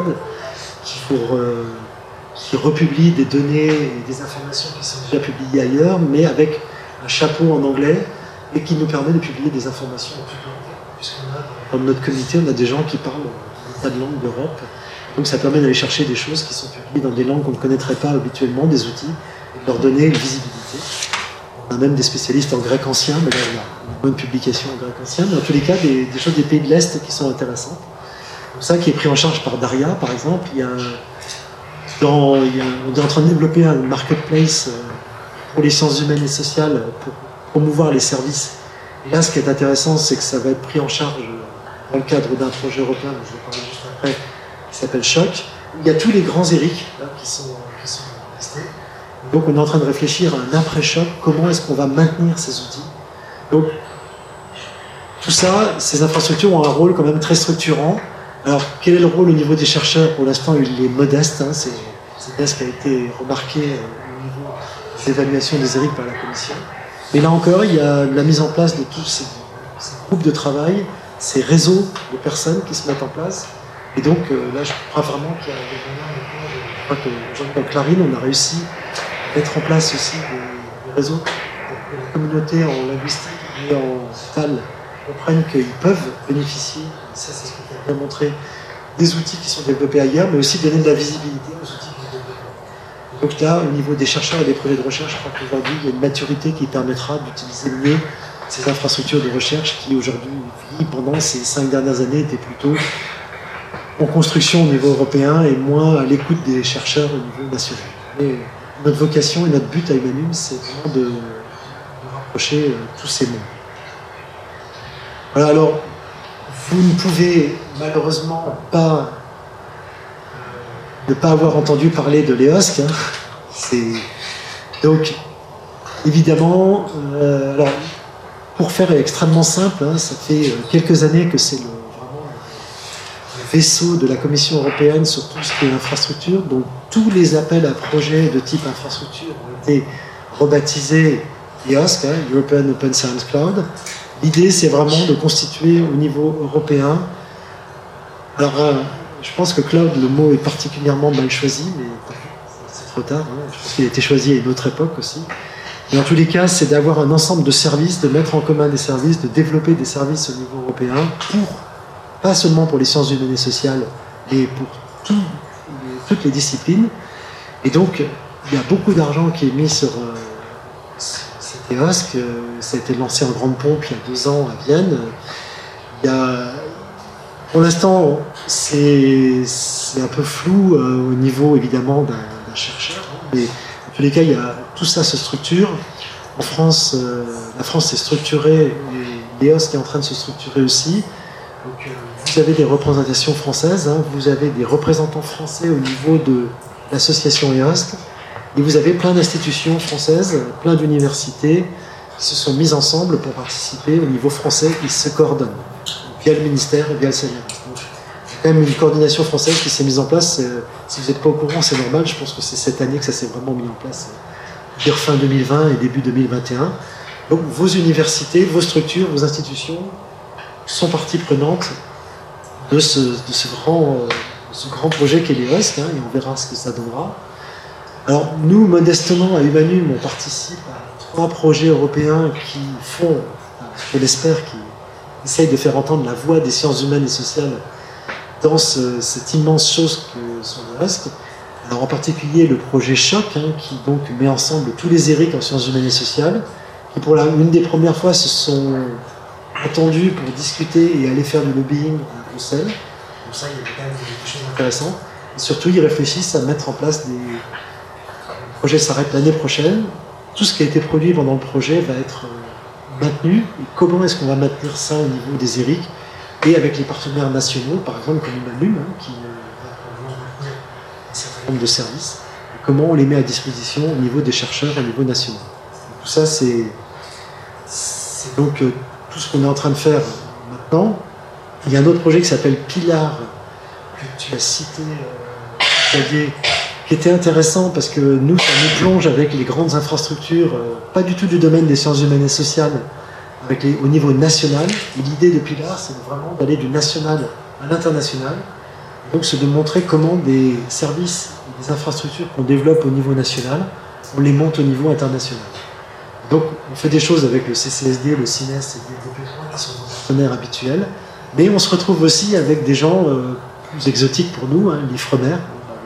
qui republie des données et des informations qui sont déjà publiées ailleurs, mais avec un chapeau en anglais, et qui nous permet de publier des informations en toute langue, puisqu'on a, dans notre comité, on a des gens qui parlent des tas de langues d'Europe, donc ça permet d'aller chercher des choses qui sont publiées dans des langues qu'on ne connaîtrait pas habituellement, des outils, et de leur donner une visibilité. On a même des spécialistes en grec ancien, mais là on a une bonne publication en grec ancien, mais en tous les cas des choses des pays de l'Est qui sont intéressantes. Donc ça qui est pris en charge par Daria, par exemple, on est en train de développer un marketplace pour les sciences humaines et sociales pour promouvoir les services. Et là, ce qui est intéressant, c'est que ça va être pris en charge dans le cadre d'un projet européen, dont je vais parler juste après, qui s'appelle Choc. Il y a tous les grands ERIC là, qui sont testés. Donc on est en train de réfléchir à un après-choc, comment est-ce qu'on va maintenir ces outils. Donc tout ça, ces infrastructures ont un rôle quand même très structurant. Alors, quel est le rôle au niveau des chercheurs? Pour l'instant, il est modeste. Hein, c'est bien ce qui a été remarqué au niveau des évaluations des ERIC par la Commission. Mais là encore, il y a la mise en place de tous ces groupes de travail, ces réseaux de personnes qui se mettent en place. Et donc, là, je crois vraiment qu'il y a des moyens maintenant. Je crois que aujourd'hui, avec Clarine, on a réussi à mettre en place aussi des réseaux pour que la communauté en linguistique et en TAL comprennent qu'ils peuvent bénéficier, ça c'est ce que tu as bien montré, des outils qui sont développés ailleurs, mais aussi donner de la visibilité aux outils qui sont développés. Donc là, au niveau des chercheurs et des projets de recherche, je crois qu'aujourd'hui, il y a une maturité qui permettra d'utiliser mieux ces infrastructures de recherche qui aujourd'hui, pendant ces 5 dernières années, étaient plutôt en construction au niveau européen et moins à l'écoute des chercheurs au niveau national. Et notre vocation et notre but à Humanum, c'est vraiment de rapprocher tous ces mondes. Voilà, alors, vous ne pouvez malheureusement pas ne pas avoir entendu parler de l'EOSC. Hein. Donc, évidemment, alors, pour faire extrêmement simple, hein, ça fait quelques années que c'est vraiment le vaisseau de la Commission européenne sur tout ce qui est infrastructure. Donc, tous les appels à projets de type infrastructure ont été rebaptisés EOSC, hein, European Open Science Cloud. L'idée, c'est vraiment de constituer au niveau européen. Alors, je pense que cloud, le mot est particulièrement mal choisi, mais c'est trop tard. Hein. Je pense qu'il a été choisi à une autre époque aussi. Mais en tous les cas, c'est d'avoir un ensemble de services, de mettre en commun des services, de développer des services au niveau européen, pas seulement pour les sciences humaines et sociales, mais pour toutes les disciplines. Et donc, il y a beaucoup d'argent qui est mis sur EOSC, ça a été lancé en grande pompe il y a 2 ans à Vienne. Pour l'instant, c'est un peu flou au niveau évidemment d'un chercheur, hein, mais en tous les cas, tout ça se structure. En France, la France s'est structurée et l'EOSC est en train de se structurer aussi. Donc, vous avez des représentations françaises, hein, vous avez des représentants français au niveau de l'association EOSC, et vous avez plein d'institutions françaises, plein d'universités qui se sont mises ensemble pour participer au niveau français, qui se coordonnent via le ministère et via le CNRS. Donc, il y a quand même une coordination française qui s'est mise en place. Si vous n'êtes pas au courant, c'est normal, je pense que c'est cette année que ça s'est vraiment mis en place, dire fin 2020 et début 2021. Donc vos universités, vos structures, vos institutions sont partie prenante de ce grand projet qu'est l'EOSC, hein, et on verra ce que ça donnera. Alors nous, modestement, à Humanum, on participe à 3 projets européens qui font, je l'espère, qui essayent de faire entendre la voix des sciences humaines et sociales dans cette immense chose que sont l'EOSC. Alors en particulier le projet Choc, hein, qui donc met ensemble tous les ERIC en sciences humaines et sociales, qui pour une des premières fois se sont attendus pour discuter et aller faire du lobbying à Bruxelles. Donc ça, il y a quand même des choses intéressantes. Et surtout, ils réfléchissent à mettre en place des... Le projet s'arrête l'année prochaine. Tout ce qui a été produit pendant le projet va être maintenu. Et comment est-ce qu'on va maintenir ça au niveau des ERIC et avec les partenaires nationaux, par exemple comme Humanum, hein, qui va maintenir un certain nombre de services. Et comment on les met à disposition au niveau des chercheurs, au niveau national. Donc, tout ça, c'est donc tout ce qu'on est en train de faire maintenant. Il y a un autre projet qui s'appelle Pilar, que tu as cité, Xavier, qui était intéressant parce que nous, ça nous plonge avec les grandes infrastructures, pas du tout du domaine des sciences humaines et sociales, au niveau national. Et l'idée de Pilar, c'est vraiment d'aller du national à l'international. Donc, c'est de montrer comment des services, des infrastructures qu'on développe au niveau national, on les monte au niveau international. Donc, on fait des choses avec le CCSD, le CINES et le DPP, qui sont nos partenaires habituels, mais on se retrouve aussi avec des gens plus exotiques pour nous, hein, l'IFREMER,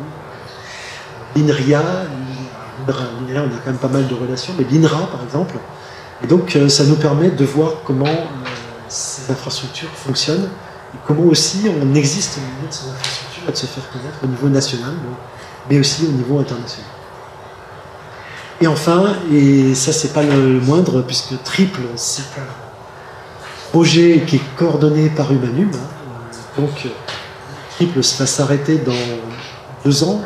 l'INRIA, on a quand même pas mal de relations, mais l'INRA par exemple. Et donc, ça nous permet de voir comment ces infrastructures fonctionnent et comment aussi on existe au niveau de ces infrastructures et de se faire connaître au niveau national, mais aussi au niveau international. Et enfin, et ça c'est pas le moindre, puisque Triple, c'est un projet qui est coordonné par Humanum. Hein. Donc, Triple va s'arrêter dans 2 ans,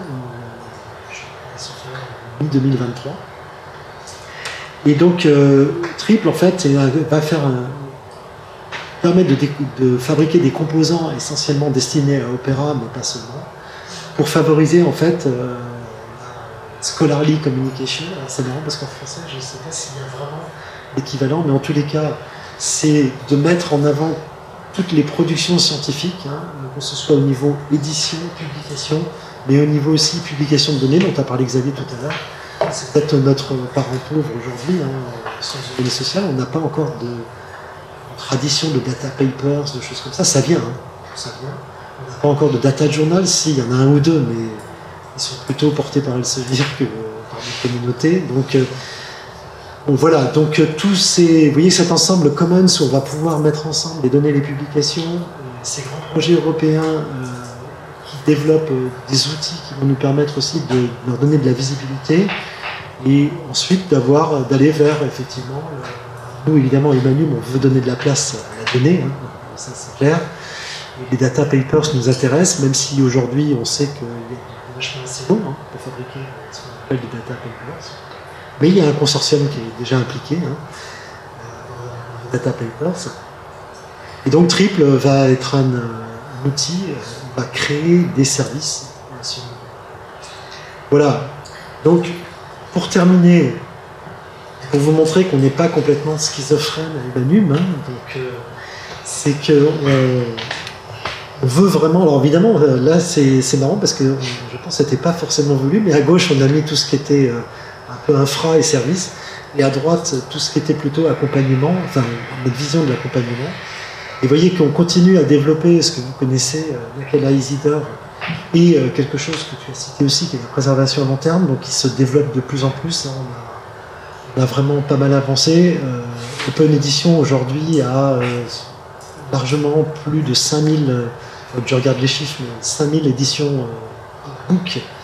mi-2023. Et donc, Triple, en fait, va permettre de fabriquer des composants essentiellement destinés à Opera, mais pas seulement, pour favoriser, en fait, Scholarly Communication. C'est marrant parce qu'en français, je ne sais pas s'il y a vraiment l'équivalent, mais en tous les cas, c'est de mettre en avant toutes les productions scientifiques, hein, que ce soit au niveau édition, publication, mais au niveau aussi publication de données, dont a parlé Xavier tout à l'heure. C'est peut-être notre parent pauvre aujourd'hui, hein, sciences humaines et sociales. On n'a pas encore de tradition de data papers, de choses comme ça. Ça vient, hein, ça vient. On n'a pas encore de data journal, si, il y en a un ou deux, mais ils sont plutôt portés par Elsevier que par les communautés. Donc voilà, donc tous ces, vous voyez cet ensemble Commons où on va pouvoir mettre ensemble et donner les publications, ces grands projets européens qui développent des outils qui vont nous permettre aussi de leur donner de la visibilité et ensuite d'aller vers effectivement, nous évidemment Humanum, on veut donner de la place à la donnée, hein, ça c'est clair. Et les data papers nous intéressent, même si aujourd'hui on sait qu'il y a assez long, hein, pour fabriquer ce qu'on appelle des data papers. Mais il y a un consortium qui est déjà impliqué, hein, dans les data papers. Et donc Triple va être un outil, va créer des services. Voilà. Donc, pour terminer, pour vous montrer qu'on n'est pas complètement schizophrène à Humanum, hein, donc c'est que on veut vraiment, alors évidemment, là c'est marrant parce que je pense que c'était pas forcément voulu, mais à gauche on a mis tout ce qui était un peu infra et service, et à droite tout ce qui était plutôt accompagnement, enfin notre vision de l'accompagnement. Et vous voyez qu'on continue à développer ce que vous connaissez, Michaela Isidore, et quelque chose que tu as cité aussi, qui est la préservation à long terme, donc qui se développe de plus en plus. Hein, on a vraiment pas mal avancé. Open Edition aujourd'hui a largement plus de 5000, je regarde les chiffres, mais 5000 éditions book qui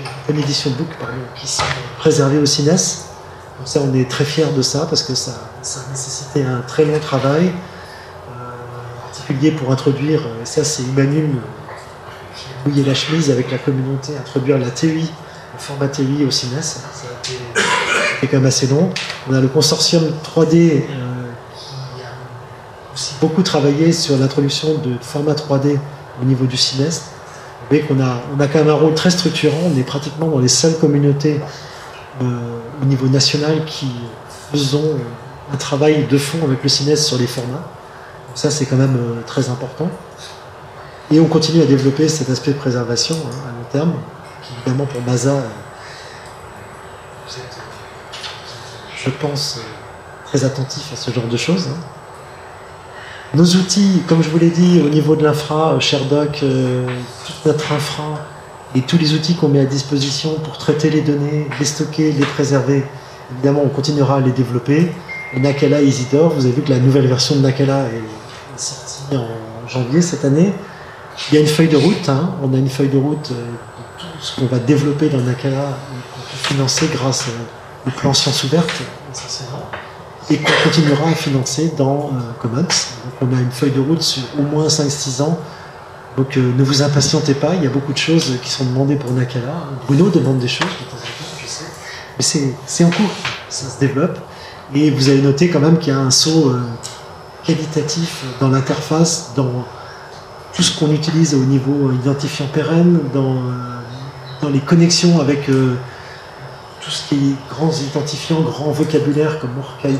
une édition book, pardon, qui sont préservés au CINES. Donc ça, on est très fiers de ça, parce que ça a nécessité un très long travail, en particulier pour introduire, et ça c'est Humanum qui a mouillé la chemise avec la communauté, introduire la TEI, le format TEI au CINES. Ça a été quand même assez long. On a le consortium 3D qui a aussi beaucoup travaillé sur l'introduction de format 3D au niveau du CINES. Vous voyez qu'on a quand même un rôle très structurant. On est pratiquement dans les seules communautés au niveau national qui faisons un travail de fond avec le CINES sur les formats. Donc ça, c'est quand même très important. Et on continue à développer cet aspect de préservation à long terme, qui évidemment pour MASA, vous êtes, je pense, très attentif à ce genre de choses. Nos outils, comme je vous l'ai dit, au niveau de l'infra, ShareDoc, toute notre infra et tous les outils qu'on met à disposition pour traiter les données, les stocker, les préserver, évidemment, on continuera à les développer. Et Nakala Isidore, vous avez vu que la nouvelle version de Nakala est sortie en janvier cette année. Il y a une feuille de route, on a une feuille de route de tout ce qu'on va développer dans Nakala, qu'on peut financer grâce au plan Sciences Ouvertes, essentiellement, et qu'on continuera à financer dans Commons. Donc on a une feuille de route sur au moins 5-6 ans. Donc ne vous impatientez pas, il y a beaucoup de choses qui sont demandées pour Nakala. Bruno demande des choses de temps en temps, je sais. Mais c'est en cours, ça se développe. Et vous allez noter quand même qu'il y a un saut qualitatif dans l'interface, dans tout ce qu'on utilise au niveau identifiant pérenne, dans les connexions avec tout ce qui est grands identifiants, grands vocabulaires comme OrcID,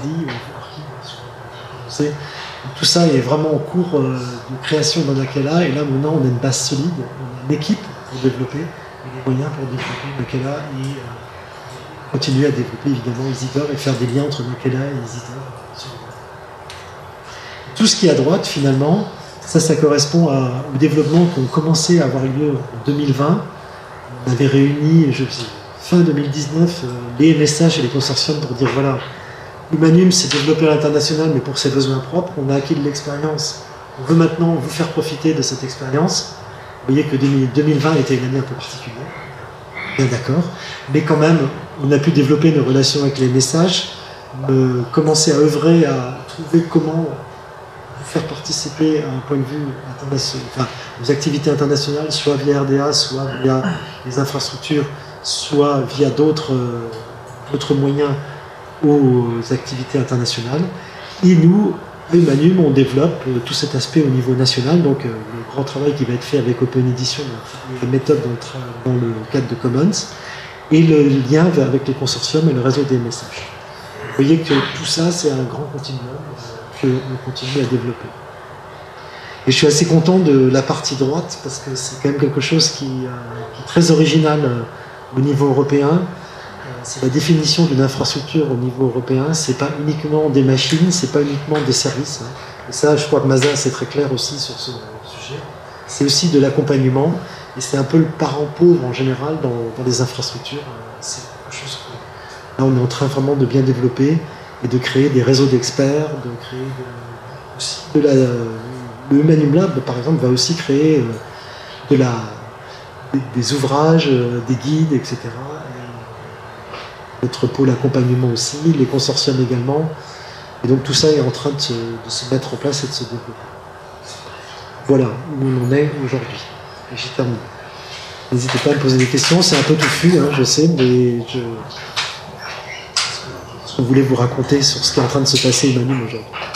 tout ça est vraiment en cours de création dans Nakala, et là maintenant on a une base solide, on a une équipe pour développer, et les moyens pour développer Nakala et continuer à développer évidemment Isidore et faire des liens entre Nakala et Isidore. Tout ce qui est à droite finalement, ça correspond au développement qui ont commencé à avoir lieu en 2020. On avait réuni, fin 2019, les MSH et les consortiums pour dire voilà, Humanum s'est développé à l'international, mais pour ses besoins propres, on a acquis de l'expérience. On veut maintenant vous faire profiter de cette expérience. Vous voyez que 2020 était une année un peu particulière, bien d'accord, mais quand même, on a pu développer nos relations avec les messages, commencer à œuvrer, à trouver comment vous faire participer à un point de vue international, enfin, aux activités internationales, soit via RDA, soit via les infrastructures, soit via d'autres moyens aux activités internationales. Et nous, à Humanum, on développe tout cet aspect au niveau national, donc le grand travail qui va être fait avec Open Edition, la méthode dans le cadre de Commons, et le lien avec les consortiums et le réseau des messages. Vous voyez que tout ça, c'est un grand continuum qu'on continue à développer. Et je suis assez content de la partie droite, parce que c'est quand même quelque chose qui est très original au niveau européen. C'est la définition d'une infrastructure au niveau européen. C'est pas uniquement des machines, c'est pas uniquement des services. Et ça, je crois que Masa, c'est très clair aussi sur ce sujet. C'est aussi de l'accompagnement, et c'est un peu le parent pauvre en général dans les infrastructures. C'est quelque chose que là, on est en train vraiment de bien développer et de créer des réseaux d'experts, de créer aussi le Humanum Lab, par exemple, va aussi créer des ouvrages, des guides, etc. Notre pôle accompagnement aussi, les consortiums également. Et donc tout ça est en train de se mettre en place et de se développer. Voilà où on en est aujourd'hui. Et j'ai terminé. N'hésitez pas à me poser des questions, c'est un peu touffu, je sais, mais ce qu'on voulait vous raconter sur ce qui est en train de se passer Humanum aujourd'hui.